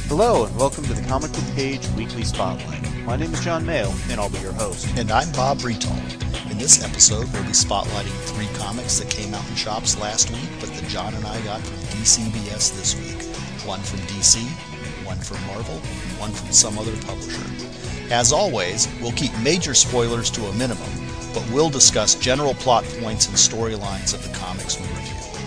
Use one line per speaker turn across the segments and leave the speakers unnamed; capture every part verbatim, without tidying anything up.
Hello, and welcome to the Comic Book Page Weekly Spotlight. My name is John Mayo, and I'll be your host.
And I'm Bob Bretal. In this episode, we'll be spotlighting three comics that came out in shops last week, but that John and I got from D C B S this week. One from D C, one from Marvel, and one from some other publisher. As always, we'll keep major spoilers to a minimum, but we'll discuss general plot points and storylines of the comics we review.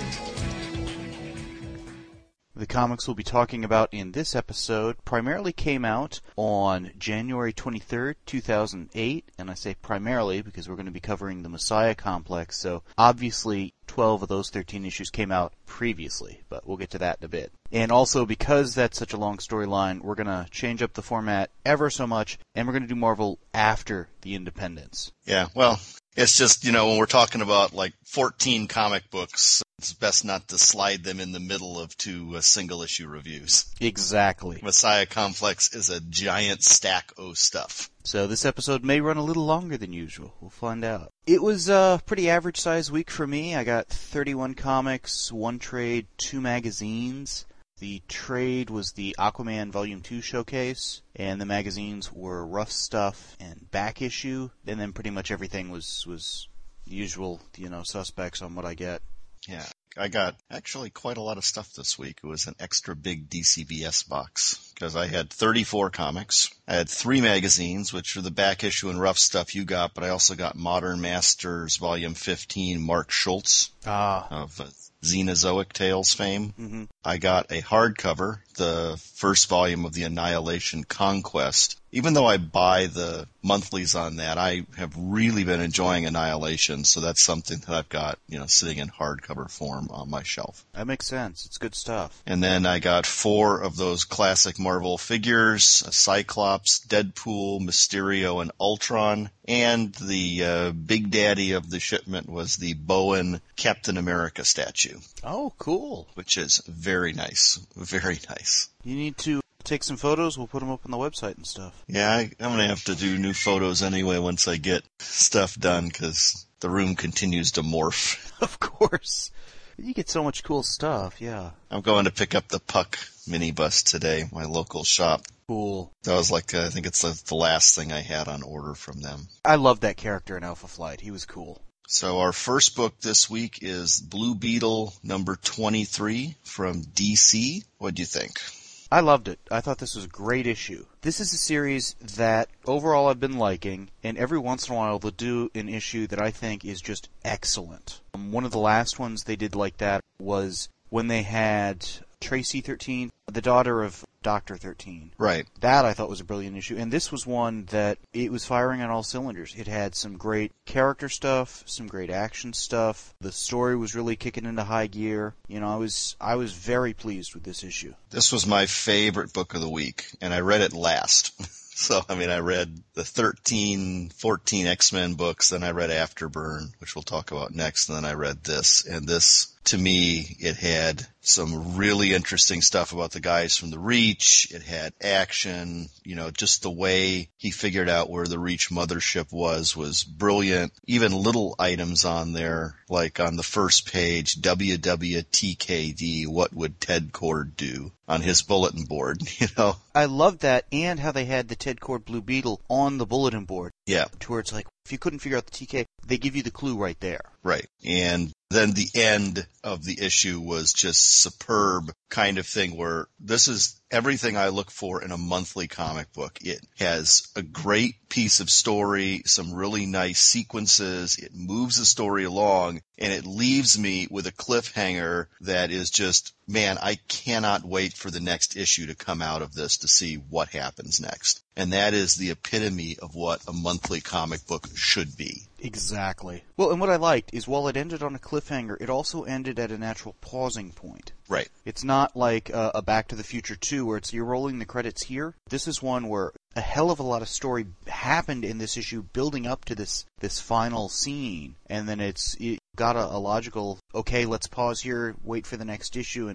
The comics we'll be talking about in this episode primarily came out on January twenty-third, two thousand eight, and I say primarily because we're going to be covering the Messiah Complex, so obviously twelve of those thirteen issues came out previously, but we'll get to that in a bit. And also, because that's such a long storyline, we're going to change up the format ever so much, and we're going to do Marvel after the Independence.
Yeah, well, it's just, you know, when we're talking about like fourteen comic books, it's best not to slide them in the middle of two uh, single-issue reviews.
Exactly.
Messiah Complex is a giant stack of stuff.
So this episode may run a little longer than usual. We'll find out. It was a pretty average-sized week for me. I got thirty-one comics, one trade, two magazines. The trade was the Aquaman Volume two showcase, and the magazines were Rough Stuff and Back Issue, and then pretty much everything was, was usual, you know, suspects on what I get.
Yeah, I got actually quite a lot of stuff this week. It was an extra big D C B S box because I had thirty-four comics. I had three magazines, which are the Back Issue and Rough Stuff you got, but I also got Modern Masters Volume fifteen, Mark Schultz
Ah.
of uh, Xenozoic Tales fame.
Mm-hmm.
I got a hardcover, the first volume of the Annihilation Conquest. Even though I buy the monthlies on that, I have really been enjoying Annihilation, so that's something that I've got, you know, sitting in hardcover form on my shelf.
That makes sense. It's good stuff.
And then I got four of those classic Marvel figures, a Cyclops, Deadpool, Mysterio, and Ultron. And the uh, big daddy of the shipment was the Bowen Captain America statue.
Oh, cool.
Which is very nice. Very nice.
You need to take some photos. We'll put them up on the website and stuff.
Yeah, I, I'm going to have to do new photos anyway once I get stuff done, because the room continues to morph.
Of course. You get so much cool stuff, yeah.
I'm going to pick up the Puck minibus today, my local shop.
Cool.
That was like, uh, I think it's the, the last thing I had on order from them.
I love that character in Alpha Flight. He was cool.
So our first book this week is Blue Beetle number twenty-three from D C. What'd you think?
I loved it. I thought this was a great issue. This is a series that overall I've been liking, and every once in a while they'll do an issue that I think is just excellent. Um, one of the last ones they did like that was when they had Tracy thirteen, the daughter of Doctor thirteen.
Right.
That I thought was a brilliant issue. And this was one that it was firing on all cylinders. It had some great character stuff, some great action stuff. The story was really kicking into high gear. You know, I was I was very pleased with this issue.
This was my favorite book of the week, and I read it last. So, I mean, I read the thirteen, fourteen X-Men books, then I read Afterburn, which we'll talk about next, and then I read this. And this, to me, it had some really interesting stuff about the guys from the Reach. It had action, you know, just the way he figured out where the Reach mothership was, was brilliant. Even little items on there, like on the first page, W W T K D, what would Ted Kord do, on his bulletin board, you know?
I loved that, and how they had the Ted Kord Blue Beetle on the bulletin board.
Yeah.
To where it's like, if you couldn't figure out the T K, they give you the clue right there.
Right. And then the end of the issue was just superb kind of thing where this is everything I look for in a monthly comic book. It has a great piece of story, some really nice sequences. It moves the story along, and it leaves me with a cliffhanger that is just, man, I cannot wait for the next issue to come out of this to see what happens next. And that is the epitome of what a monthly comic book should be.
Exactly. Well, and what I liked is while it ended on a cliffhanger, it also ended at a natural pausing point.
Right.
It's not like a, a Back to the Future two where it's you're rolling the credits here. This is one where a hell of a lot of story happened in this issue building up to this this final scene, and then it's it got a, a logical, okay, let's pause here, wait for the next issue, and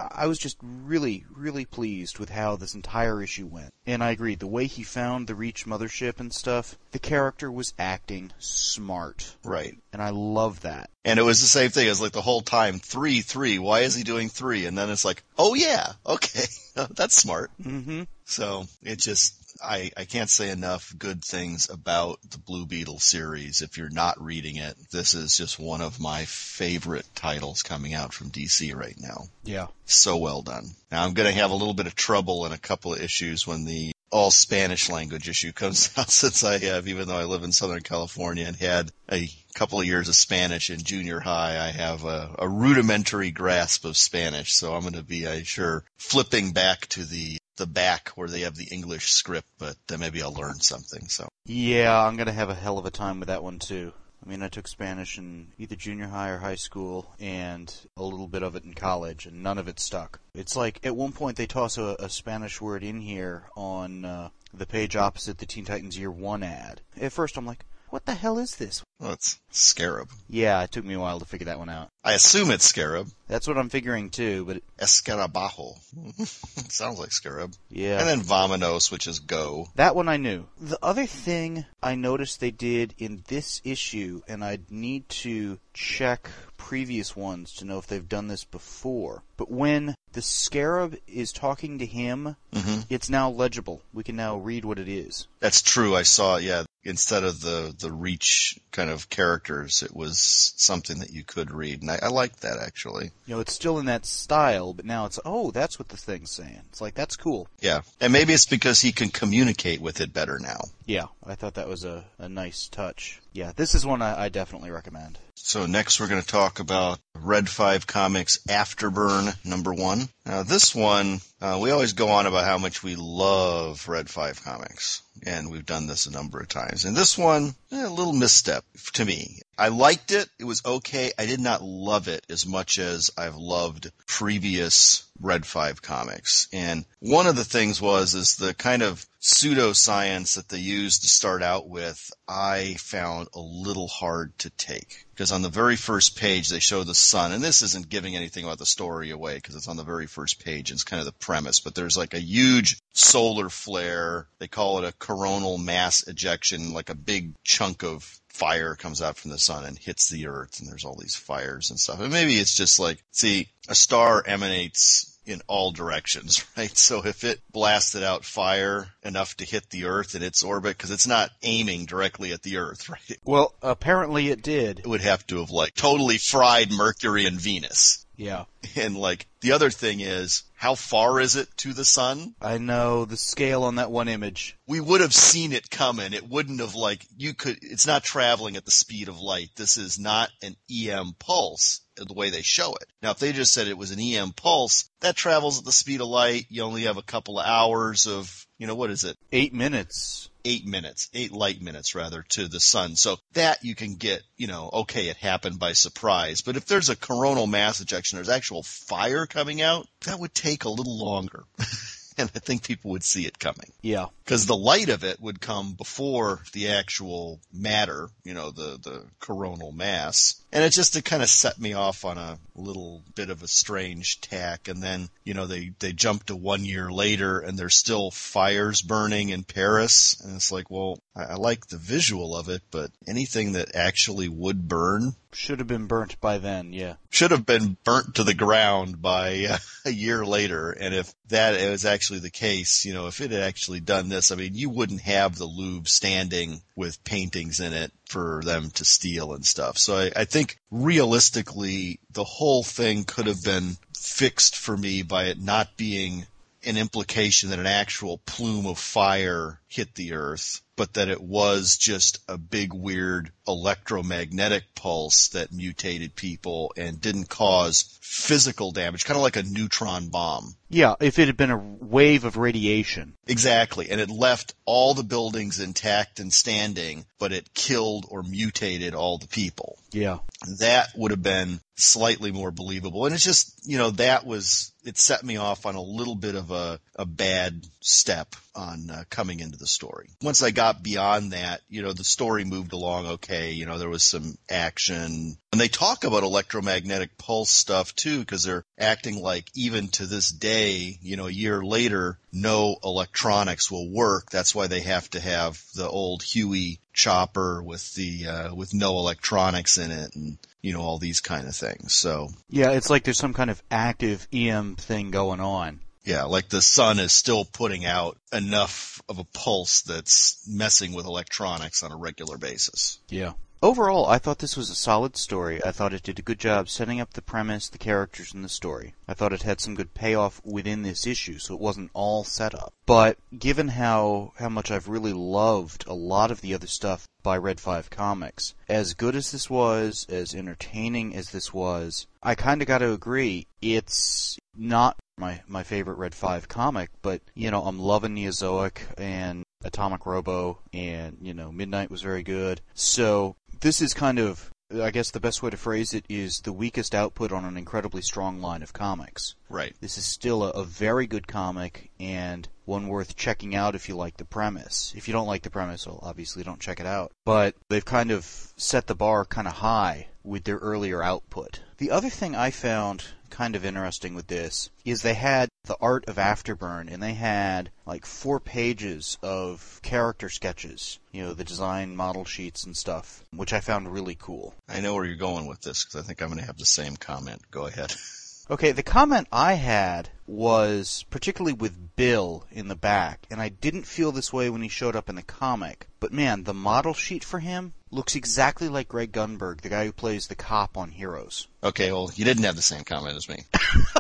I was just really, really pleased with how this entire issue went. And I agree, the way he found the Reach mothership and stuff, the character was acting smart.
Right.
And I love that.
And it was the same thing as like the whole time, three, three, why is he doing three? And then it's like, oh yeah, okay, that's smart.
Mm-hmm.
So it just, I, I can't say enough good things about the Blue Beetle series. If you're not reading it, this is just one of my favorite titles coming out from D C right now.
Yeah.
So well done. Now I'm going to have a little bit of trouble in a couple of issues when the all Spanish language issue comes out, since I have, even though I live in Southern California and had a couple of years of Spanish in junior high, I have a, a rudimentary grasp of Spanish. So I'm going to be, I'm sure, flipping back to the the back where they have the English script, but then maybe I'll learn something. So
yeah, I'm going to have a hell of a time with that one too. I mean, I took Spanish in either junior high or high school, and a little bit of it in college, and none of it stuck. It's like, at one point they toss a, a Spanish word in here on uh, the page opposite the Teen Titans Year One ad. At first I'm like, what the hell is this?
Well, it's Scarab.
Yeah, it took me a while to figure that one out.
I assume it's Scarab.
That's what I'm figuring too, but... It...
Escarabajo. Sounds like Scarab.
Yeah.
And then Vamonos, which is go.
That one I knew. The other thing I noticed they did in this issue, and I'd need to check previous ones to know if they've done this before, but when the Scarab is talking to him,
mm-hmm.
it's now legible. We can now read what it is.
That's true. I saw, yeah, instead of the, the Reach kind of characters, it was something that you could read, and I, I liked that, actually.
You know, it's still in that style, but now it's, oh, that's what the thing's saying. It's like, that's cool.
Yeah, and maybe it's because he can communicate with it better now.
Yeah, I thought that was a, a nice touch. Yeah, this is one I, I definitely recommend.
So next we're going to talk about Red five Comics Afterburn number one. Now this one, uh, we always go on about how much we love Red five Comics, and we've done this a number of times. And this one, eh, a little misstep to me. I liked it. It was okay. I did not love it as much as I've loved previous Red five comics. And one of the things was, is the kind of pseudoscience that they used to start out with, I found a little hard to take. Because on the very first page, they show the sun, and this isn't giving anything about the story away, because it's on the very first page, and it's kind of the premise, but there's like a huge solar flare. They call it a coronal mass ejection, like a big chunk of fire comes out from the sun and hits the earth, and there's all these fires and stuff. And maybe it's just like, see, a star emanates in all directions, right? So if it blasted out fire enough to hit the Earth in its orbit, because it's not aiming directly at the Earth, right?
Well, apparently it did.
It would have to have, like, totally fried Mercury and Venus.
Yeah.
And, like, the other thing is, how far is it to the sun?
I know, the scale on that one image.
We would have seen it coming. It wouldn't have, like, you could, it's not traveling at the speed of light. This is not an E M pulse, the way they show it. Now, if they just said it was an E M pulse, that travels at the speed of light. You only have a couple of hours of, you know, what is it?
Eight minutes.
Eight minutes, eight light minutes rather, to the sun. So that you can get, you know, okay, it happened by surprise. But if there's a coronal mass ejection, there's actual fire coming out, that would take a little longer. And I think people would see it coming.
Yeah.
Because the light of it would come before the actual matter, you know, the, the coronal mass. And it just to kind of set me off on a little bit of a strange tack. And then, you know, they, they jump to one year later and there's still fires burning in Paris. And it's like, well, I, I like the visual of it, but anything that actually would burn
should have been burnt by then, yeah.
Should have been burnt to the ground by uh, a year later. And if that is actually the case, you know, if it had actually done this, I mean, you wouldn't have the Louvre standing with paintings in it for them to steal and stuff. So I, I think realistically, the whole thing could have been fixed for me by it not being an implication that an actual plume of fire hit the earth, but that it was just a big weird electromagnetic pulse that mutated people and didn't cause physical damage, kind of like a neutron bomb.
Yeah, if it had been a wave of radiation.
Exactly, and it left all the buildings intact and standing, but it killed or mutated all the people.
Yeah.
That would have been slightly more believable. And it's just, you know, that was, it set me off on a little bit of a, a bad step on uh, coming into the story. Once I got beyond that, you know, the story moved along okay. day. You know, there was some action. And they talk about electromagnetic pulse stuff, too, because they're acting like even to this day, you know, a year later, no electronics will work. That's why they have to have the old Huey chopper with the uh, with no electronics in it, and you know, all these kind of things. So
yeah, it's like there's some kind of active E M thing going on.
Yeah, like the sun is still putting out enough of a pulse that's messing with electronics on a regular basis.
Yeah. Overall, I thought this was a solid story. I thought it did a good job setting up the premise, the characters, and the story. I thought it had some good payoff within this issue, so it wasn't all set up. But given how, how much I've really loved a lot of the other stuff by Red five Comics, as good as this was, as entertaining as this was, I kind of got to agree, it's not my my favorite Red five comic, but, you know, I'm loving Neozoic and Atomic Robo, and, you know, Midnight was very good. So this is kind of, I guess the best way to phrase it is the weakest output on an incredibly strong line of comics.
Right.
This is still a, a very good comic, and one worth checking out if you like the premise. If you don't like the premise, well, obviously don't check it out. But they've kind of set the bar kind of high with their earlier output. The other thing I found kind of interesting with this is they had the art of Afterburn, and they had like four pages of character sketches, you know, the design model sheets and stuff, which I found really cool.
I know where you're going with this, because I think I'm going to have the same comment. Go ahead.
Okay, the comment I had was particularly with Bill in the back, and I didn't feel this way when he showed up in the comic, but man, the model sheet for him looks exactly like Greg Gunberg, the guy who plays the cop on Heroes.
Okay, well, you didn't have the same comment as me.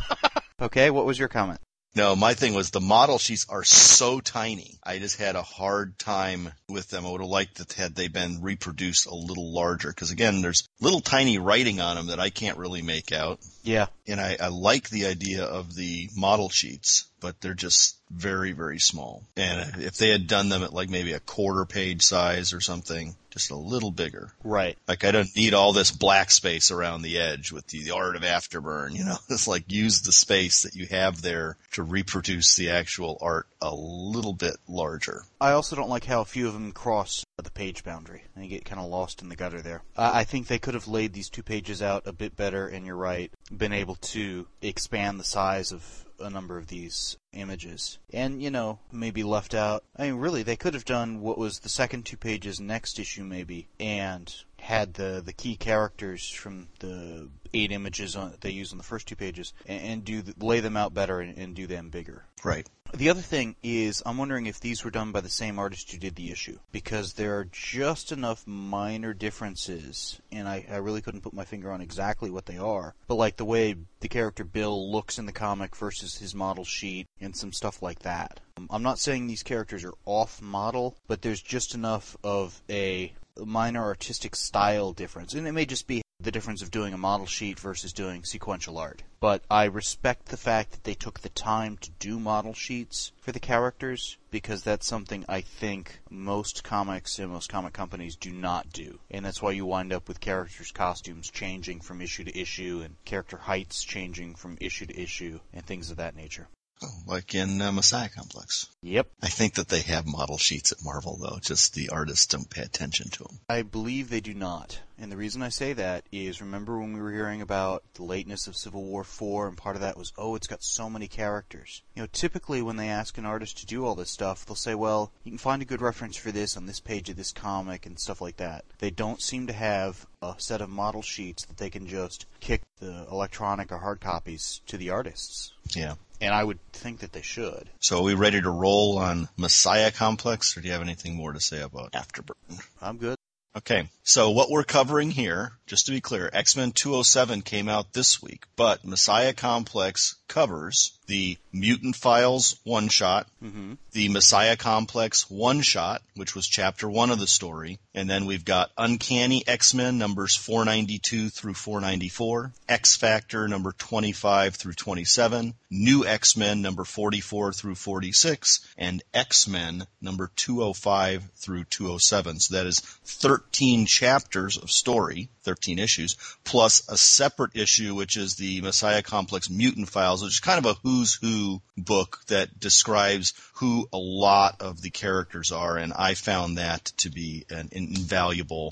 Okay, what was your comment?
No, my thing was the model sheets are so tiny. I just had a hard time with them. I would have liked that had they been reproduced a little larger, because again, there's little tiny writing on them that I can't really make out.
Yeah.
And I, I like the idea of the model sheets, but they're just very, very small. And if they had done them at like maybe a quarter page size or something, just a little bigger.
Right.
Like I don't need all this black space around the edge with the, the art of Afterburn, you know. It's like use the space that you have there to reproduce the actual art a little bit larger.
I also don't like how a few of them cross the page boundary, and you get kind of lost in the gutter there. Uh, I think they could have laid these two pages out a bit better, and you're right, been able to expand the size of a number of these images. And, you know, maybe left out, I mean, really, they could have done what was the second two pages next issue, maybe, and had the, the key characters from the eight images on, they use on the first two pages, and, and do the, lay them out better and, and do them bigger.
Right.
The other thing is, I'm wondering if these were done by the same artist who did the issue, because there are just enough minor differences, and I, I really couldn't put my finger on exactly what they are, but like the way the character Bill looks in the comic versus his model sheet, and some stuff like that. I'm not saying these characters are off-model, but there's just enough of a minor artistic style difference, and it may just be the difference of doing a model sheet versus doing sequential art. But I respect the fact that they took the time to do model sheets for the characters, because that's something I think most comics and most comic companies do not do. And that's why you wind up with characters' costumes changing from issue to issue, and character heights changing from issue to issue, and things of that nature.
Oh, like in uh, Messiah Complex.
Yep.
I think that they have model sheets at Marvel, though. Just the artists don't pay attention to them.
I believe they do not. And the reason I say that is, remember when we were hearing about the lateness of Civil War four, and part of that was, oh, it's got so many characters. You know, typically when they ask an artist to do all this stuff, they'll say, well, you can find a good reference for this on this page of this comic and stuff like that. They don't seem to have a set of model sheets that they can just kick the electronic or hard copies to the artists.
Yeah.
And I would think that they should.
So are we ready to roll on Messiah Complex, or do you have anything more to say about Afterburn?
I'm good.
Okay, so what we're covering here, just to be clear, X-Men two oh seven came out this week, but Messiah Complex covers the Mutant Files one-shot,
Mm-hmm.
the Messiah Complex one-shot, which was chapter one of the story, and then we've got Uncanny X-Men numbers four ninety-two through four ninety-four, X-Factor number twenty-five through twenty-seven, New X-Men number forty-four through forty-six, and X-Men number two oh five through two oh seven. So that is thirteen chapters of story, thirteen issues, plus a separate issue, which is the Messiah Complex Mutant Files, which is kind of a who's who book that describes who a lot of the characters are, and I found that to be an invaluable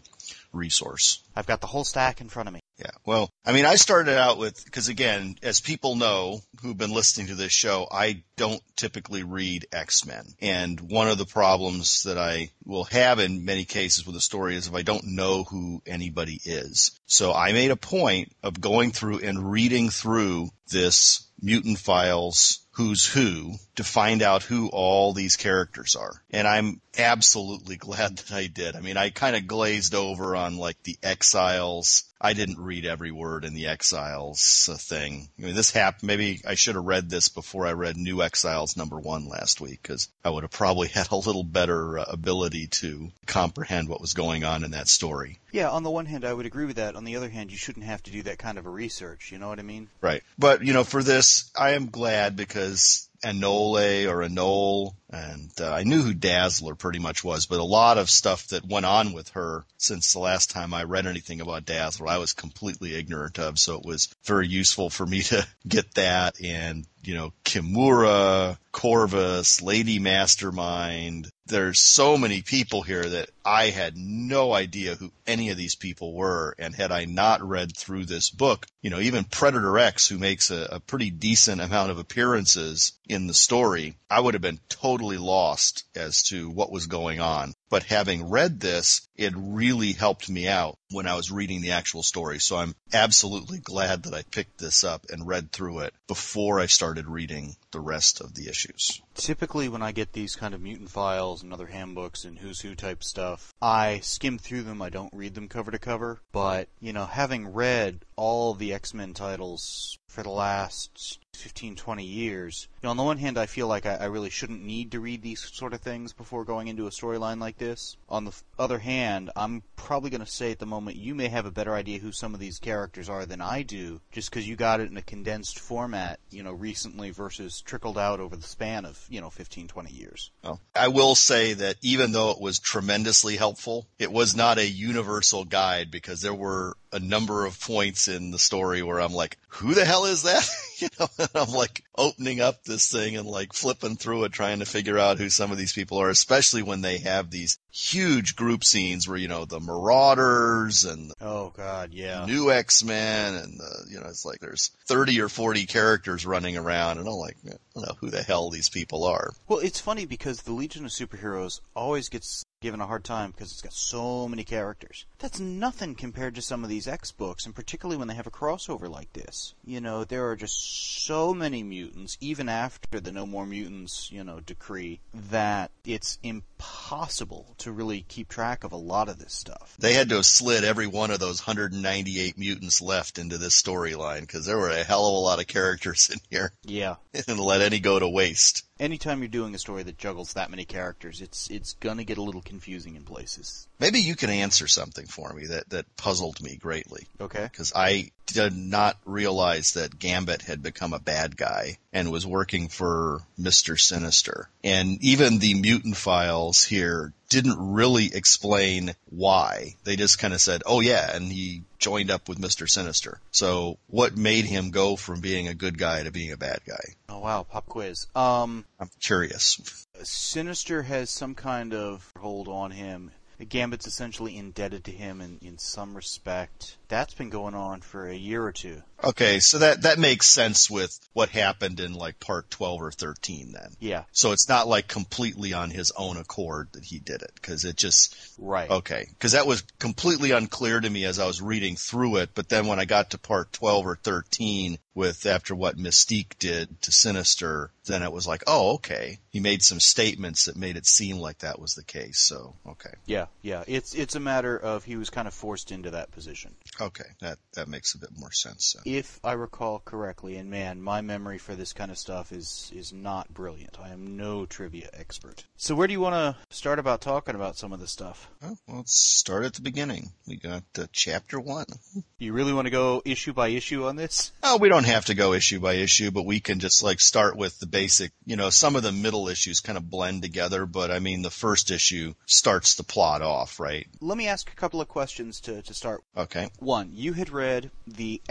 resource.
I've got the whole stack in front of me.
Yeah, well, I mean, I started out with, because again, as people know who've been listening to this show, I don't typically read X-Men. And one of the problems that I will have in many cases with a story is if I don't know who anybody is. So I made a point of going through and reading through this Mutant Files Who's Who to find out who all these characters are. And I'm absolutely glad that I did. I mean, I kind of glazed over on like the Exiles. I didn't read every word in the Exiles uh, thing. I mean, this happened. Maybe I should have read this before I read New Exiles number one last week, because I would have probably had a little better uh, ability to comprehend what was going on in that story.
Yeah, on the one hand, I would agree with that. On the other hand, you shouldn't have to do that kind of a research. You know what I mean?
Right. But, you know, for this, I am glad because Enole or Enole, and uh, I knew who Dazzler pretty much was, but a lot of stuff that went on with her since the last time I read anything about Dazzler, I was completely ignorant of, so it was very useful for me to get that. And, you know, Kimura, Corvus, Lady Mastermind. There's so many people here that I had no idea who any of these people were, and had I not read through this book, you know, even Predator X, who makes a, a pretty decent amount of appearances in the story, I would have been totally lost as to what was going on. But having read this, it really helped me out when I was reading the actual story. So I'm absolutely glad that I picked this up and read through it before I started reading the rest of the issues.
Typically when I get these kind of Mutant Files and other handbooks and Who's Who type stuff, I skim through them. I don't read them cover to cover. But, you know, having read all the X-Men titles for the last fifteen, twenty years, you know, on the one hand, I feel like I, I really shouldn't need to read these sort of things before going into a storyline like this. On the f- other hand, I'm probably going to say at the moment you may have a better idea who some of these characters are than I do, just because you got it in a condensed format, you know, recently versus trickled out over the span of, you know, fifteen, twenty years.
Well, I will say that even though it was tremendously helpful, it was not a universal guide, because there were a number of points in the story where I'm like, who the hell is that? You know, and I'm like opening up this thing and like flipping through it, trying to figure out who some of these people are, especially when they have these huge group scenes where, you know, the Marauders and the
oh god, yeah,
new X-Men, and the, you know, it's like there's thirty or forty characters running around, and I'm like, I don't know who the hell these people are.
Well, it's funny because the Legion of Superheroes always gets given a hard time because it's got so many characters. That's nothing compared to some of these X books, and particularly when they have a crossover like this. You know, there are just so many mutants, even after the No More Mutants, you know, decree, that it's impossible to really keep track of a lot of this stuff.
They had to have slid every one of those one hundred ninety-eight mutants left into this storyline, because there were a hell of a lot of characters in here.
Yeah.
And let any go to waste.
Anytime you're doing a story that juggles that many characters, it's it's gonna get a little confusing in places.
Maybe you can answer something for me that, that puzzled me greatly.
Okay.
Because I did not realize that Gambit had become a bad guy and was working for Mister Sinister. And even the Mutant Files here didn't really explain why. They just kind of said, oh yeah, and he joined up with Mister Sinister. So what made him go from being a good guy to being a bad guy?
Oh wow, pop quiz. Um,
I'm curious.
Sinister has some kind of hold on him. Gambit's essentially indebted to him in, in some respect. That's been going on for a year or two.
Okay, so that, that makes sense with what happened in like part twelve or thirteen then.
Yeah.
So it's not like completely on his own accord that he did it, because it just...
Right.
Okay, because that was completely unclear to me as I was reading through it, but then when I got to part twelve or thirteen with after what Mystique did to Sinister, then it was like, oh, okay. He made some statements that made it seem like that was the case, so, okay.
Yeah, yeah. It's it's a matter of he was kind of forced into that position.
Okay, that, that makes a bit more sense. So.
If I recall correctly, and man, my memory for this kind of stuff is, is not brilliant. I am no trivia expert. So where do you want to start about talking about some of this stuff?
Oh, well, let's start at the beginning. We got uh, chapter one.
You really want to go issue by issue on this?
Oh, we don't have to go issue by issue, but we can just like start with the basic, you know, some of the middle issues kind of blend together, but I mean, the first issue starts the plot off, right?
Let me ask a couple of questions to, to start.
Okay.
One, you had read the X-Factor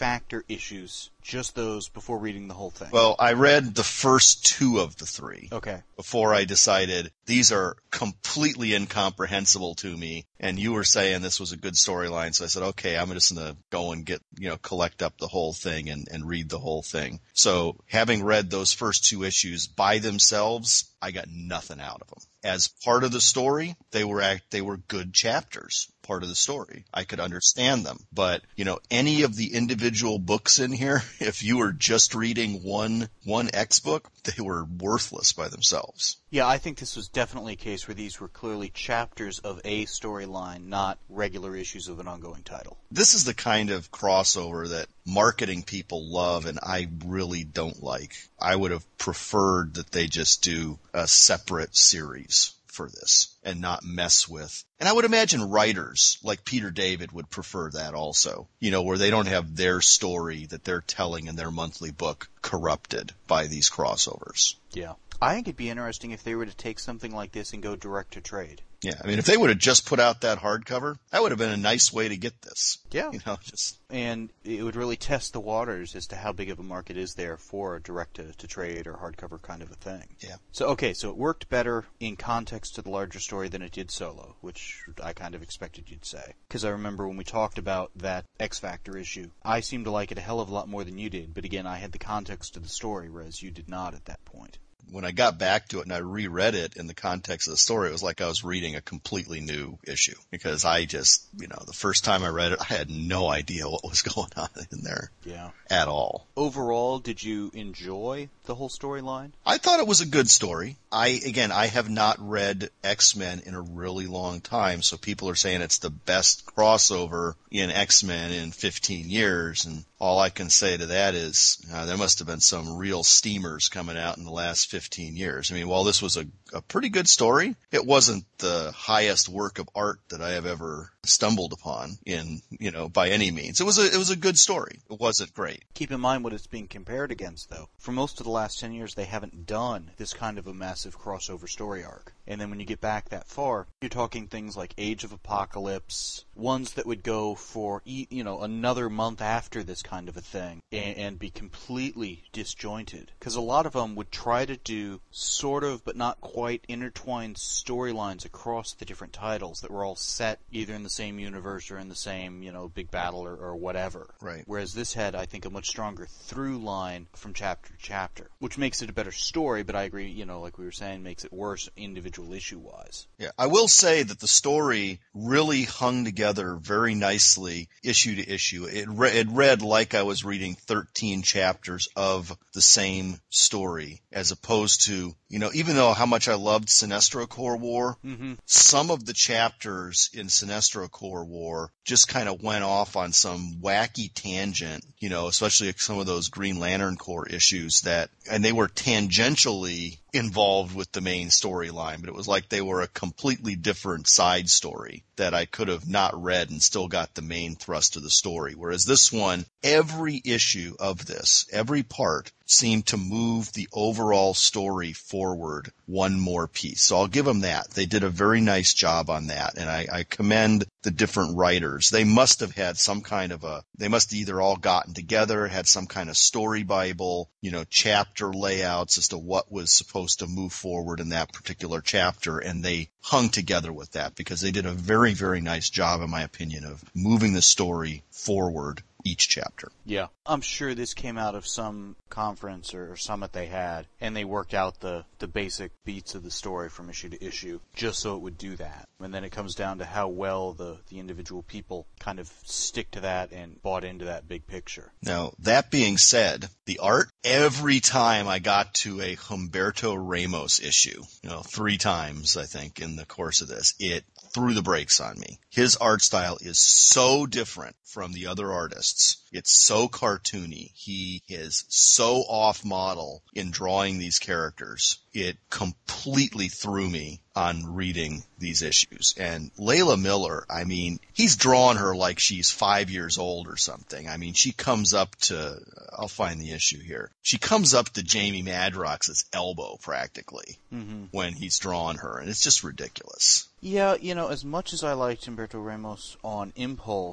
X-Factor issues, just those, before reading the whole thing?
Well, I read the first two of the three.
Okay.
Before I decided these are completely incomprehensible to me, and you were saying this was a good storyline, so I said, okay, I'm just going to go and get, you know, collect up the whole thing and, and read the whole thing. So having read those first two issues by themselves, I got nothing out of them. As part of the story, they were act, they were good chapters. Part of the story. I could understand them. But, you know, any of the individual books in here, if you were just reading one one X book, they were worthless by themselves.
Yeah, I think this was definitely a case where these were clearly chapters of a storyline, not regular issues of an ongoing title.
This is the kind of crossover that marketing people love, and I really don't like. I would have preferred that they just do a separate series for this and not mess with. And I would imagine writers like Peter David would prefer that also, you know, where they don't have their story that they're telling in their monthly book corrupted by these crossovers.
Yeah. I think it'd be interesting if they were to take something like this and go direct to trade.
Yeah, I mean, if they would have just put out that hardcover, that would have been a nice way to get this.
Yeah.
You know, just
and it would really test the waters as to how big of a market is there for a direct-to-trade or hardcover kind of a thing.
Yeah.
So, okay, so it worked better in context to the larger story than it did solo, which I kind of expected you'd say. Because I remember when we talked about that X-Factor issue, I seemed to like it a hell of a lot more than you did, but again, I had the context of the story, whereas you did not at that point.
When I got back to it and I reread it in the context of the story, it was like I was reading a completely new issue. Because I just, you know, the first time I read it, I had no idea what was going on in there.
Yeah.
At all.
Overall, did you enjoy the whole storyline?
I thought it was a good story. I, again, I have not read X-Men in a really long time, so people are saying it's the best crossover in X-Men in fifteen years, and all I can say to that is uh, there must have been some real steamers coming out in the last fifteen years. I mean, while this was a, a pretty good story, it wasn't the highest work of art that I have ever stumbled upon in, you know, by any means. It was a, it was a good story. It wasn't great.
Keep in mind what it's being compared against, though. For most of the last ten years, they haven't done this kind of a massive crossover story arc. And then when you get back that far, you're talking things like Age of Apocalypse, ones that would go for, you know, another month after this kind of a thing, and, and be completely disjointed. Because a lot of them would try to do sort of, but not quite, intertwined storylines across the different titles that were all set either in the same universe or in the same, you know, big battle or, or whatever.
Right.
Whereas this had, I think, a much stronger through line from chapter to chapter, which makes it a better story, but I agree, you know, like we were saying, makes it worse individual issue-wise.
Yeah, I will say that the story really hung together very nicely issue to issue. It, re- it read like I was reading thirteen chapters of the same story, as opposed to, you know, even though how much I loved Sinestro Corps War,
mm-hmm.
some of the chapters in Sinestro Corps War just kind of went off on some wacky tangent, you know, especially some of those Green Lantern Corps issues that, and they were tangentially involved with the main storyline, but it was like they were a completely different side story that I could have not read and still got the main thrust of the story. Whereas this one, every issue of this, every part, seemed to move the overall story forward one more piece. So I'll give them that. They did a very nice job on that, and I, I commend the different writers. They must have had some kind of a, they must have either all gotten together, had some kind of story Bible, you know, chapter layouts as to what was supposed to move forward in that particular chapter, and they hung together with that because they did a very, very nice job, in my opinion, of moving the story forward each chapter.
Yeah. I'm sure this came out of some conference or summit they had, and they worked out the, the basic beats of the story from issue to issue, just so it would do that. And then it comes down to how well the, the individual people kind of stick to that and bought into that big picture.
Now, that being said, the art, every time I got to a Humberto Ramos issue, you know, three times, I think, in the course of this, it threw the brakes on me. His art style is so different from the other artists. It's so cartoony. He is so off model in drawing these characters. It completely threw me on reading these issues. And Layla Miller, I mean, he's drawn her like she's five years old or something. I mean, she comes up to, I'll find the issue here. She comes up to Jamie Madrox's elbow practically
mm-hmm. when
he's drawn her. And it's just ridiculous.
Yeah, you know, as much as I liked Humberto Ramos on Impulse,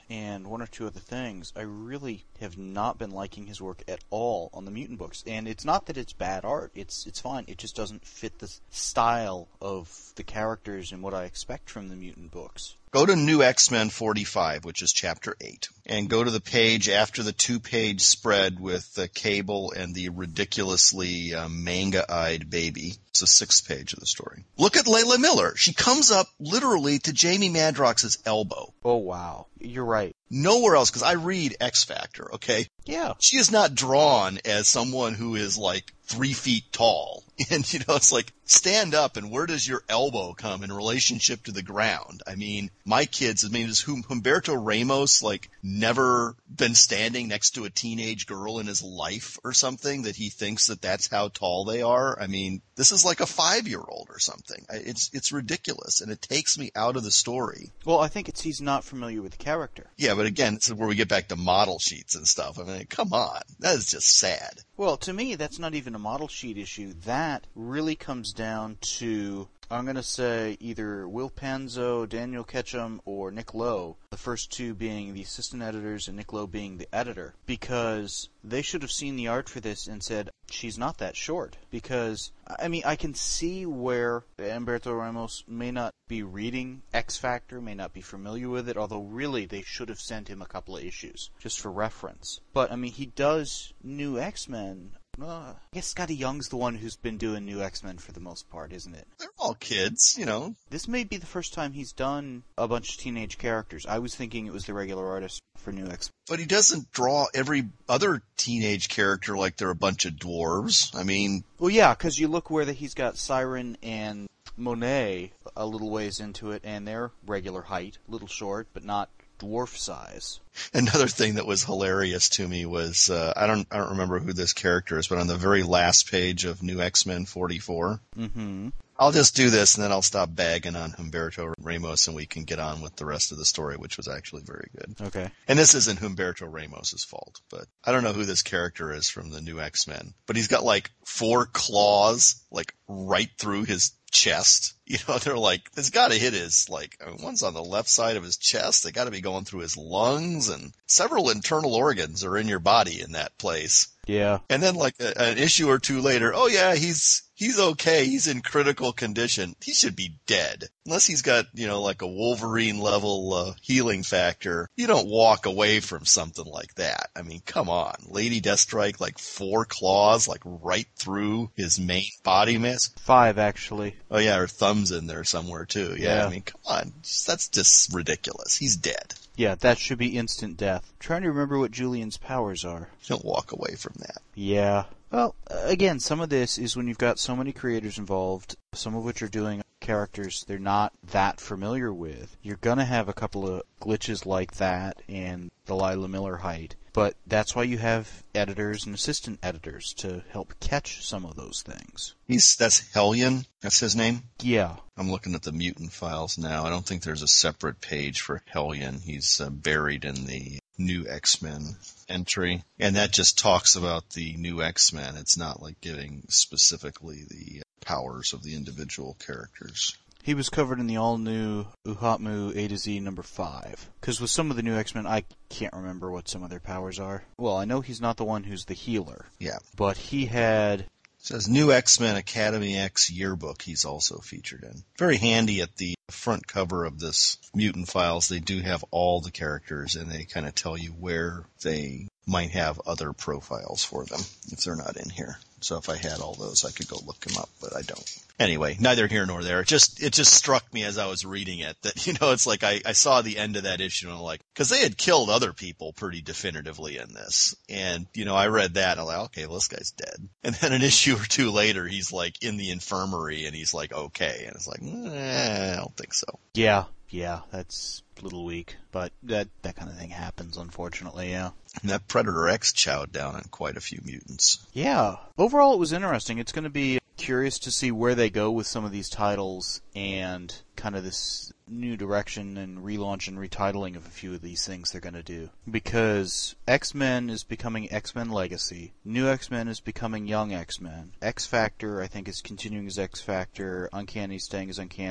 and one or two other things, I really have not been liking his work at all on the Mutant books. And it's not that it's bad art. It's it's fine. It just doesn't fit the style of the characters and what I expect from the Mutant books.
Go to New X-Men forty-five, which is chapter eight, and go to the page after the two-page spread with the Cable and the ridiculously uh, manga-eyed baby. It's the sixth page of the story. Look at Layla Miller. She comes up literally to Jamie Madrox's elbow.
Oh, wow. You're right.
Nowhere else, because I read X Factor, okay?
Yeah.
She is not drawn as someone who is like three feet tall. And, you know, it's like, stand up, and where does your elbow come in relationship to the ground? I mean, my kids, I mean, is Humberto Ramos, like, never been standing next to a teenage girl in his life or something, that he thinks that that's how tall they are? I mean, this is like a five-year-old or something. It's it's ridiculous, and it takes me out of the story.
Well, I think it's he's not familiar with the character.
Yeah, but again, this is where we get back to model sheets and stuff. I mean, come on. That is just sad.
Well, to me, that's not even a model sheet issue. That really comes down to, I'm going to say, either Will Panzo, Daniel Ketchum, or Nick Lowe, the first two being the assistant editors and Nick Lowe being the editor, because they should have seen the art for this and said, she's not that short. Because, I mean, I can see where Humberto Ramos may not be reading X Factor, may not be familiar with it, although really they should have sent him a couple of issues, just for reference. But, I mean, he does New X-Men. Uh, I guess Scotty Young's the one who's been doing New X-Men for the most part, isn't it?
They're all kids, you know.
This may be the first time he's done a bunch of teenage characters. I was thinking it was the regular artist for New X-Men.
But he doesn't draw every other teenage character like they're a bunch of dwarves. I mean...
Well, yeah, because you look where the, he's got Siren and Monet a little ways into it, and they're regular height, a little short, but not dwarf size.
Another thing that was hilarious to me was, uh, I don't I don't remember who this character is, but on the very last page of New X-Men forty-four,
mm-hmm.
I'll just do this and then I'll stop bagging on Humberto Ramos and we can get on with the rest of the story, which was actually very good.
Okay.
And this isn't Humberto Ramos's fault, but I don't know who this character is from the New X-Men, but he's got like four claws, like right through his chest. You know, they're like, it's got to hit his, like, I mean, one's on the left side of his chest. They got to be going through his lungs, and several internal organs are in your body in that place.
Yeah.
And then, like, a, an issue or two later, oh yeah, he's he's okay. He's in critical condition. He should be dead. Unless he's got, you know, like a Wolverine level uh, healing factor. You don't walk away from something like that. I mean, come on. Lady Deathstrike, like four claws, like right through his main body mass.
Five, actually.
Oh yeah, her thumb's in there somewhere too. Yeah,
Yeah.
I mean, come on. That's just ridiculous. He's dead.
Yeah, that should be instant death. I'm trying to remember what Julian's powers are.
Don't walk away from that.
Yeah. Well, again, some of this is when you've got so many creators involved, some of which are doing characters they're not that familiar with. You're going to have a couple of glitches like that and the Lila Miller height. But that's why you have editors and assistant editors to help catch some of those things.
He's that's Hellion. That's his name?
Yeah.
I'm looking at the mutant files now. I don't think there's a separate page for Hellion. He's uh, buried in the New X-Men entry. And that just talks about the New X-Men. It's not like giving specifically the powers of the individual characters.
He was covered in the all-new Uhatmu A to Z number five. Because with some of the New X-Men, I can't remember what some of their powers are. Well, I know he's not the one who's the healer.
Yeah.
But he had...
It says New X-Men Academy X yearbook he's also featured in. Very handy at the front cover of this Mutant Files. They do have all the characters, and they kind of tell you where they might have other profiles for them if they're not in here. So if I had all those, I could go look them up, but I don't. Anyway, neither here nor there. It just it just struck me as I was reading it that, you know, it's like I, I saw the end of that issue and I'm like, because they had killed other people pretty definitively in this. And, you know, I read that and I'm like, okay, well, this guy's dead. And then an issue or two later, he's like in the infirmary and he's like, okay. And it's like, eh, I don't think so.
Yeah, yeah, that's a little weak. But that, that kind of thing happens, unfortunately, yeah.
And that Predator X chowed down on quite a few mutants.
Yeah. Overall, it was interesting. It's going to be curious to see where they go with some of these titles and kind of this new direction and relaunch and retitling of a few of these things they're going to do. Because X-Men is becoming X-Men Legacy. New X-Men is becoming Young X-Men. X-Factor, I think, is continuing as X-Factor. Uncanny staying as Uncanny.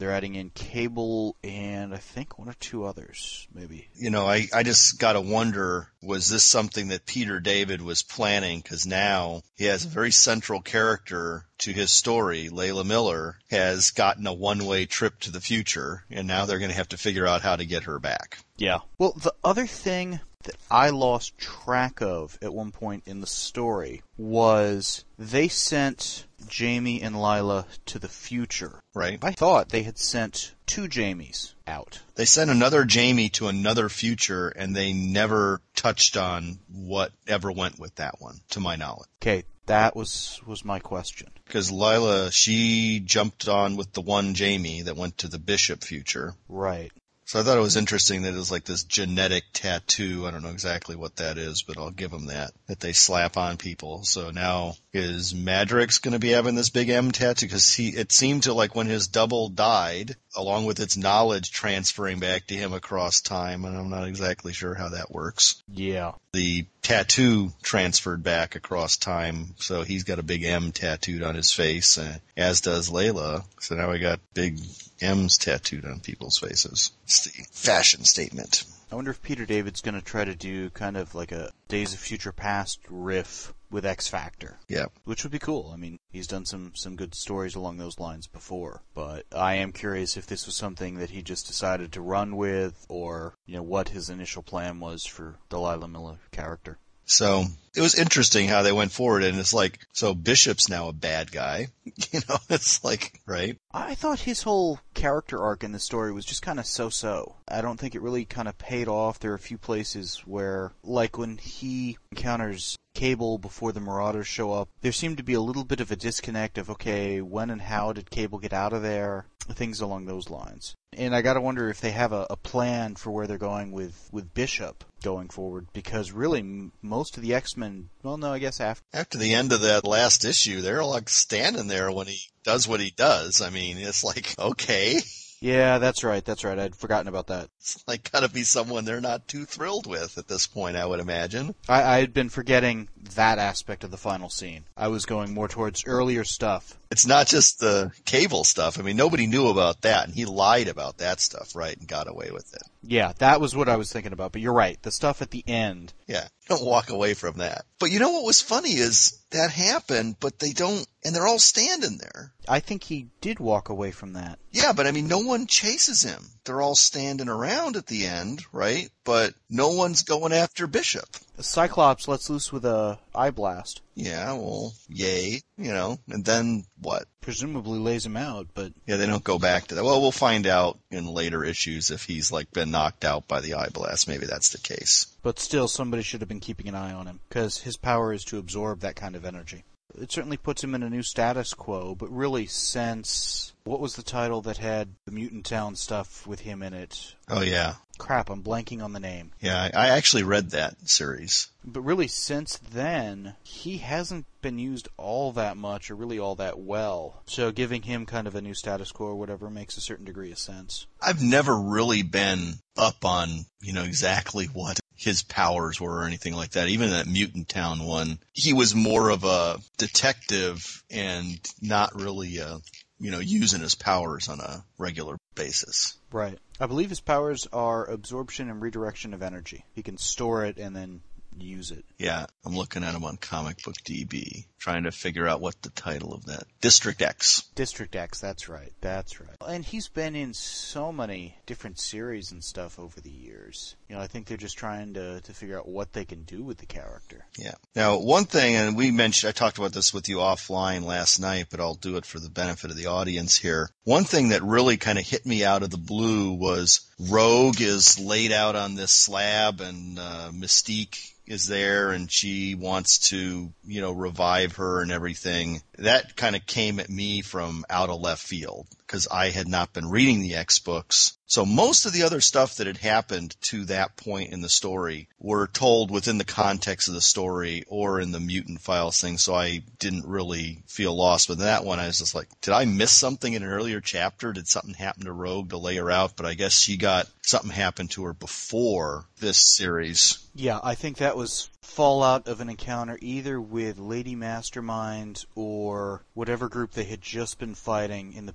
They're adding in Cable and I think one or two others, maybe.
You know, I, I just got to wonder, was this something that Peter David was planning? Because now he has a very central character to his story. Layla Miller has gotten a one-way trip to the future, and now they're going to have to figure out how to get her back.
Yeah. Well, the other thing that I lost track of at one point in the story was they sent Jamie and Lila to the future.
Right.
I thought they had sent two Jamies out.
They sent another Jamie to another future, and they never touched on what ever went with that one, to my knowledge.
Okay, that was, was my question.
Because Lila, she jumped on with the one Jamie that went to the Bishop future.
Right.
So I thought it was interesting that it was like this genetic tattoo. I don't know exactly what that is, but I'll give them that, that they slap on people. So now is Madrix going to be having this big M tattoo? Because he, it seemed to like when his double died, along with its knowledge transferring back to him across time, and I'm not exactly sure how that works.
Yeah.
The tattoo transferred back across time, so he's got a big M tattooed on his face, uh, as does Layla. So now we got big M's tattooed on people's faces. It's the fashion statement.
I wonder if Peter David's going to try to do kind of like a Days of Future Past riff with X Factor.
Yeah.
Which would be cool. I mean, he's done some, some good stories along those lines before. But I am curious if this was something that he just decided to run with, or, you know, what his initial plan was for the Lila Miller character.
So it was interesting how they went forward, and it's like, so Bishop's now a bad guy. You know, it's like, right?
I thought his whole character arc in the story was just kind of so-so. I don't think it really kind of paid off. There are a few places where, like when he encounters Cable before the Marauders show up, there seemed to be a little bit of a disconnect of, okay, when and how did Cable get out of there? Things along those lines. And I gotta wonder if they have a, a plan for where they're going with, with Bishop going forward, because really m- most of the X-Men, well, no, I guess after.
After the end of that last issue, they're like standing there when he does what he does. I mean, it's like, okay.
Yeah, that's right, that's right. I'd forgotten about that.
It's like gotta be someone they're not too thrilled with at this point, I would imagine.
I, I had been forgetting that aspect of the final scene. I was going more towards earlier stuff.
It's not just the Cable stuff. I mean, nobody knew about that, and he lied about that stuff, right, and got away with it.
Yeah, that was what I was thinking about, but you're right. The stuff at the end.
Yeah, don't walk away from that. But you know what was funny is that happened, but they don't, and they're all standing there.
I think he did walk away from that.
Yeah, but I mean, no one chases him. They're all standing around at the end, right? But no one's going after Bishop.
Cyclops lets loose with a eye blast.
Yeah, well, yay, you know, and then what?
Presumably lays him out, but...
Yeah, they don't go back to that. Well, we'll find out in later issues if he's, like, been knocked out by the eye blast. Maybe that's the case.
But still, somebody should have been keeping an eye on him, because his power is to absorb that kind of energy. It certainly puts him in a new status quo, but really since... What was the title that had the Mutant Town stuff with him in it?
Oh, yeah.
Crap, I'm blanking on the name.
Yeah, I actually read that series.
But really, since then, he hasn't been used all that much, or really all that well. So giving him kind of a new status quo or whatever makes a certain degree of sense.
I've never really been up on, you know, exactly what his powers were or anything like that. Even that Mutant Town one, he was more of a detective and not really a... you know, using his powers on a regular basis.
Right. I believe his powers are absorption and redirection of energy. He can store it and then use it.
Yeah, I'm looking at him on Comic Book D B, trying to figure out what the title of that. District X.
District X, that's right, that's right. And he's been in so many different series and stuff over the years. You know, I think they're just trying to, to figure out what they can do with the character.
Yeah. Now, one thing, and we mentioned, I talked about this with you offline last night, but I'll do it for the benefit of the audience here. One thing that really kind of hit me out of the blue was Rogue is laid out on this slab, and uh, Mystique is there, and she wants to, you know, revive her and everything. That kind of came at me from out of left field, because I had not been reading the X books. So most of the other stuff that had happened to that point in the story were told within the context of the story or in the Mutant Files thing, so I didn't really feel lost. But that one, I was just like, did I miss something in an earlier chapter? Did something happen to Rogue to lay her out? But I guess she got something happened to her before this series.
Yeah, I think that was fallout of an encounter either with Lady Mastermind or whatever group they had just been fighting in the pages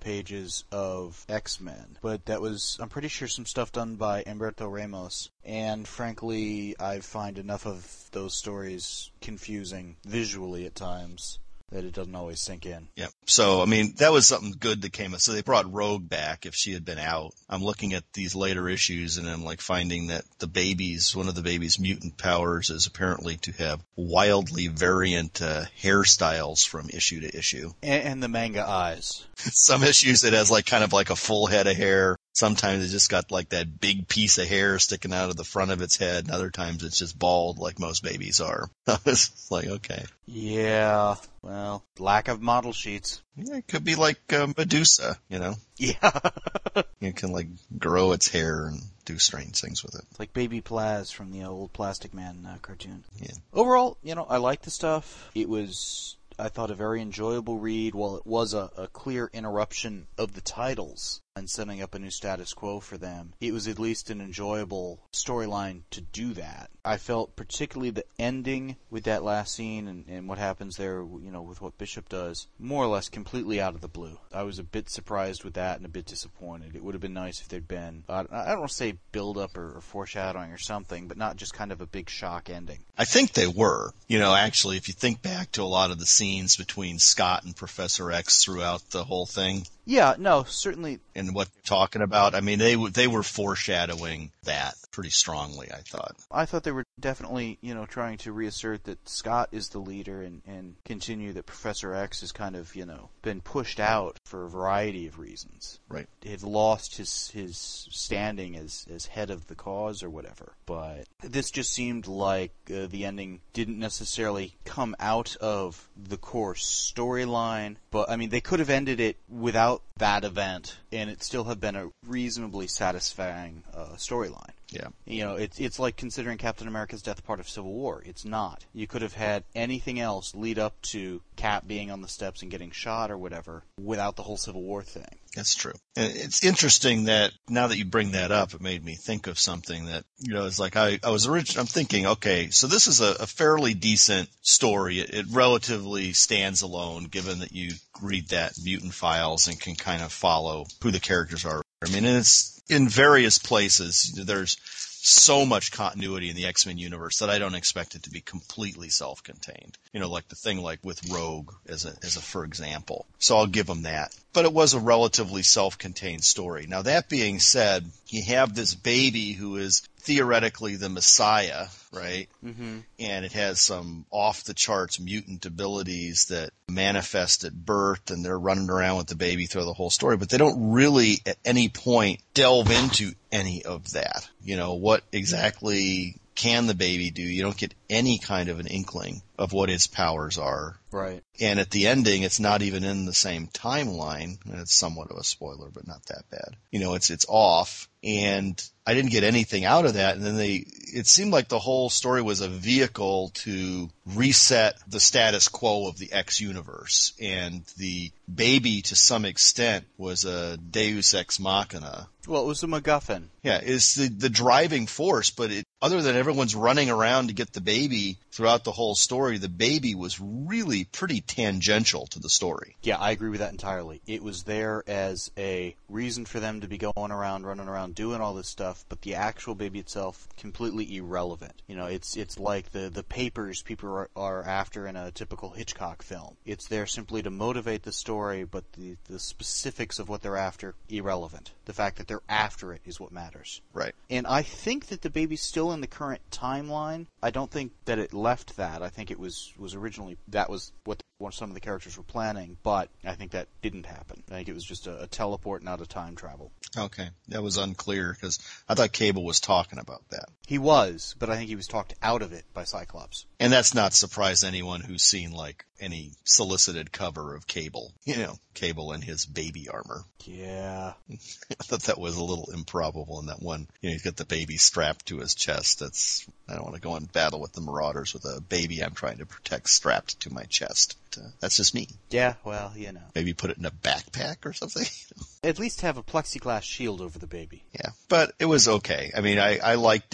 issues of X-Men, but that was, I'm pretty sure, some stuff done by Humberto Ramos, and frankly, I find enough of those stories confusing visually at times that it doesn't always sink in.
Yep. So, I mean, that was something good that came up. So they brought Rogue back if she had been out. I'm looking at these later issues and I'm like finding that the baby's, one of the baby's mutant powers is apparently to have wildly variant uh, hairstyles from issue to issue.
And, and the manga eyes.
Some issues it has like kind of like a full head of hair. Sometimes it just got like that big piece of hair sticking out of the front of its head, and other times it's just bald like most babies are. It's like, okay.
Yeah, well, lack of model sheets.
Yeah, it could be like uh, Medusa, you know?
Yeah.
It can like grow its hair and do strange things with it.
It's like Baby Plaz from the old Plastic Man uh, cartoon.
Yeah.
Overall, you know, I liked the stuff. It was, I thought, a very enjoyable read. While it was a, a clear interruption of the titles and setting up a new status quo for them, it was at least an enjoyable storyline to do that. I felt particularly the ending with that last scene and, and what happens there, you know, with what Bishop does, more or less completely out of the blue. I was a bit surprised with that and a bit disappointed. It would have been nice if there'd been, uh, I don't want to say build-up or, or foreshadowing or something, but not just kind of a big shock ending.
I think they were. You know, actually, if you think back to a lot of the scenes between Scott and Professor X throughout the whole thing,
yeah, no, certainly.
And what they're talking about, I mean, they they were foreshadowing that pretty strongly, I thought.
I thought they were definitely, you know, trying to reassert that Scott is the leader and, and continue that Professor X has kind of, you know, been pushed out for a variety of reasons.
Right.
He had lost his his standing as, as head of the cause or whatever. But this just seemed like uh, the ending didn't necessarily come out of the core storyline. But, I mean, they could have ended it without that event, and it still have been a reasonably satisfying uh, storyline.
Yeah.
You know, it's it's like considering Captain America's death part of Civil War. It's not. You could have had anything else lead up to Cap being on the steps and getting shot or whatever without the whole Civil War thing.
That's true. And it's interesting that now that you bring that up, it made me think of something that, you know, it's like I, I was originally, I'm thinking, okay, so this is a, a fairly decent story. It, it relatively stands alone given that you read that Mutant Files and can kind of follow who the characters are. I mean, and it's in various places. There's so much continuity in the X-Men universe that I don't expect it to be completely self-contained. You know, like the thing like with Rogue as a, as a for example. So I'll give them that. But it was a relatively self-contained story. Now that being said, you have this baby who is theoretically the Messiah, right?
Mm-hmm.
And it has some off-the-charts mutant abilities that manifest at birth, and they're running around with the baby through the whole story, but they don't really at any point delve into any of that. You know, what exactly can the baby do? You don't get any kind of an inkling of what its powers are.
Right.
And at the ending, it's not even in the same timeline. And it's somewhat of a spoiler, but not that bad. You know, it's it's off, and I didn't get anything out of that. And then they, it seemed like the whole story was a vehicle to reset the status quo of the X universe. And the baby, to some extent, was a deus ex machina.
Well, it was a MacGuffin.
Yeah, it's the, the driving force, but it, other than everyone's running around to get the baby throughout the whole story, the baby was really pretty tangential to the story.
Yeah, I agree with that entirely. It was there as a reason for them to be going around, running around, doing all this stuff, but the actual baby itself, completely irrelevant. You know, it's it's like the, the papers people are, are after in a typical Hitchcock film. It's there simply to motivate the story, but the, the specifics of what they're after, irrelevant. The fact that they're after it is what matters.
Right.
And I think that the baby's still in the current timeline. I don't think that it left that. I think it was, was originally, that was what what some of the characters were planning, but I think that didn't happen. I think it was just a, a teleport, not a time travel.
Okay. That was unclear, because I thought Cable was talking about that.
He was, but I think he was talked out of it by Cyclops.
And that's not surprised anyone who's seen, like, any solicited cover of Cable. You know, Cable in his baby armor.
Yeah.
I thought that was a little improbable in that one. You know, he's got the baby strapped to his chest. That's, I don't want to go in battle with the Marauders with a baby I'm trying to protect strapped to my chest. But, uh, that's just me.
Yeah, well, you know.
Maybe put it in a backpack or something.
At least have a plexiglass shield over the baby.
Yeah, but it was okay. I mean, I, I liked it.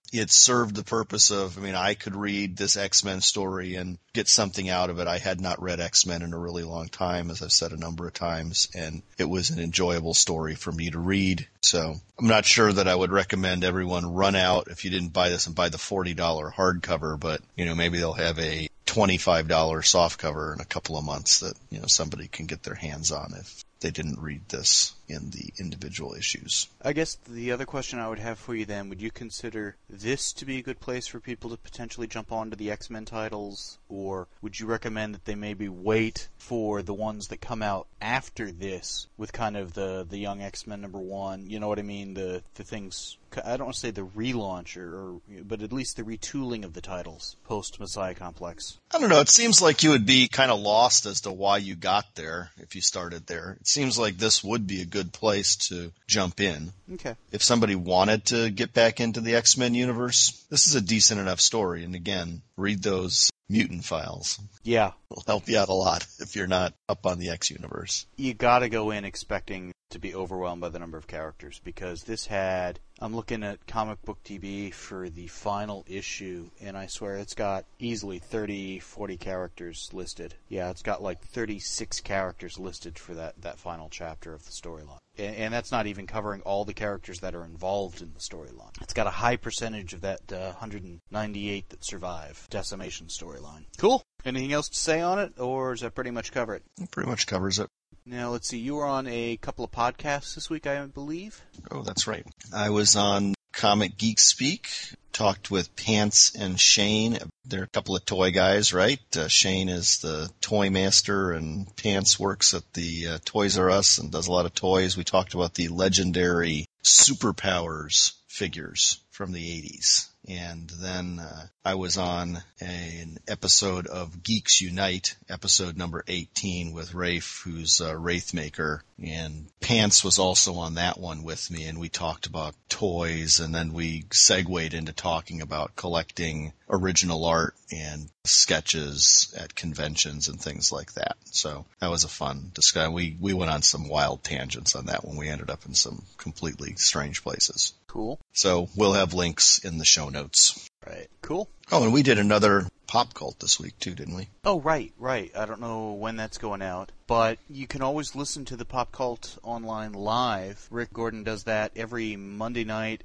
it served the purpose of, I mean, I could read this X-Men story and get something out of it. I had not read X-Men in a really long time, as I've said a number of times, and it was an enjoyable story for me to read. So I'm not sure that I would recommend everyone run out if you didn't buy this and buy the forty dollars hardcover, but, you know, maybe they'll have a twenty-five dollars softcover in a couple of months that, you know, somebody can get their hands on if they didn't read this in the individual issues.
I guess the other question I would have for you then, would you consider this to be a good place for people to potentially jump onto the X-Men titles, or would you recommend that they maybe wait for the ones that come out after this with kind of the, the Young X-Men number one, you know what I mean, the, the things, I don't want to say the relaunch, or, or but at least the retooling of the titles post-Messiah Complex?
I don't know, it seems like you would be kind of lost as to why you got there if you started there. It seems like this would be a good place to jump in.
Okay.
If somebody wanted to get back into the X-Men universe, this is a decent enough story. And again, read those mutant files.
Yeah.
It'll help you out a lot if you're not up on the X universe.
You gotta go in expecting to be overwhelmed by the number of characters, because this had, I'm looking at Comic Book T V for the final issue, and I swear it's got easily thirty, forty characters listed. Yeah, it's got like thirty-six characters listed for that, that final chapter of the storyline. And, and that's not even covering all the characters that are involved in the storyline. It's got a high percentage of that uh, one hundred ninety-eight that survive Decimation storyline. Cool. Anything else to say on it, or does that pretty much cover it?
It pretty much covers it.
Now, let's see, you were on a couple of podcasts this week, I believe?
Oh, that's right. I was on Comic Geek Speak, talked with Pants and Shane. They're a couple of toy guys, right? Uh, Shane is the toy master, and Pants works at the uh, Toys R Us and does a lot of toys. We talked about the legendary Superpowers figures from the eighties. And then uh, I was on a, an episode of Geeks Unite, episode number eighteen, with Rafe, who's a Wraithmaker. And Pants was also on that one with me, and we talked about toys, and then we segued into talking about collecting original art and sketches at conventions and things like that. So that was a fun discussion. We, we went on some wild tangents on that one. We ended up in some completely strange places.
Cool.
So we'll have links in the show notes.
Right. Cool.
Oh, and we did another Pop Cult this week too, didn't we?
Oh, right, right. I don't know when that's going out, but you can always listen to the Pop Cult online live. Rick Gordon does that every Monday night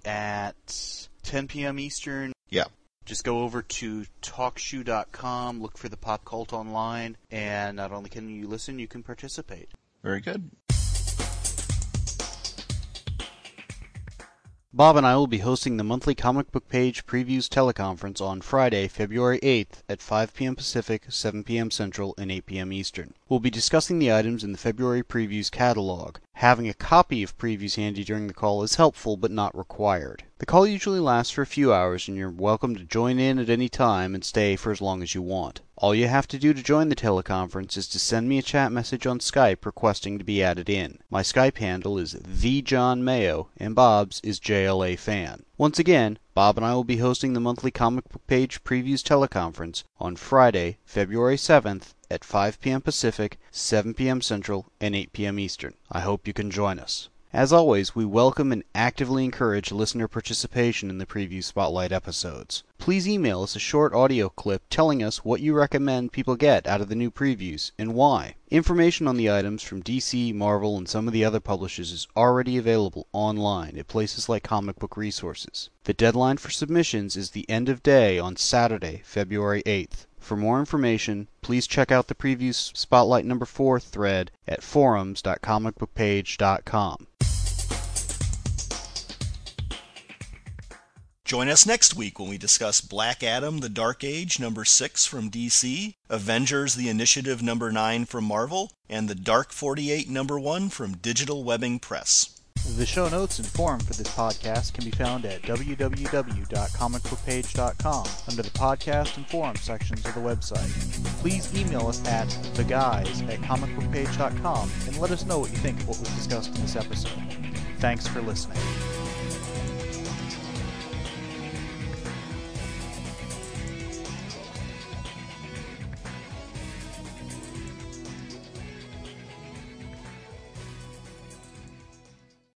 at ten p.m. Eastern.
Yeah.
Just go over to talk shoe dot com, look for the Pop Cult online, and not only can you listen, you can participate.
Very good.
Bob and I will be hosting the monthly Comic Book Page Previews teleconference on Friday, February eighth at five p.m. Pacific, seven p.m. Central, and eight p.m. Eastern. We'll be discussing the items in the February Previews catalog. Having a copy of previews handy during the call is helpful but not required. The call usually lasts for a few hours, and you're welcome to join in at any time and stay for as long as you want. All you have to do to join the teleconference is to send me a chat message on Skype requesting to be added in. My Skype handle is the John Mayo, and Bob's is J L A Fan. Once again, Bob and I will be hosting the monthly Comic Book Page Previews teleconference on Friday, February seventh at five p.m. Pacific, seven p.m. Central, and eight p.m. Eastern. I hope you can join us. As always, we welcome and actively encourage listener participation in the Preview Spotlight episodes. Please email us a short audio clip telling us what you recommend people get out of the new previews and why. Information on the items from D C, Marvel, and some of the other publishers is already available online at places like Comic Book Resources. The deadline for submissions is the end of day on Saturday, February eighth. For more information, please check out the Previews Spotlight number four thread at forums dot comic book page dot com.
Join us next week when we discuss Black Adam, The Dark Age, number six from D C, Avengers, The Initiative, number nine from Marvel, and The Dark forty-eight, number one from Digital Webbing Press.
The show notes and forum for this podcast can be found at w w w dot comic book page dot com under the podcast and forum sections of the website. Please email us at the guys at comic book page dot com and let us know what you think of what was discussed in this episode. Thanks for listening.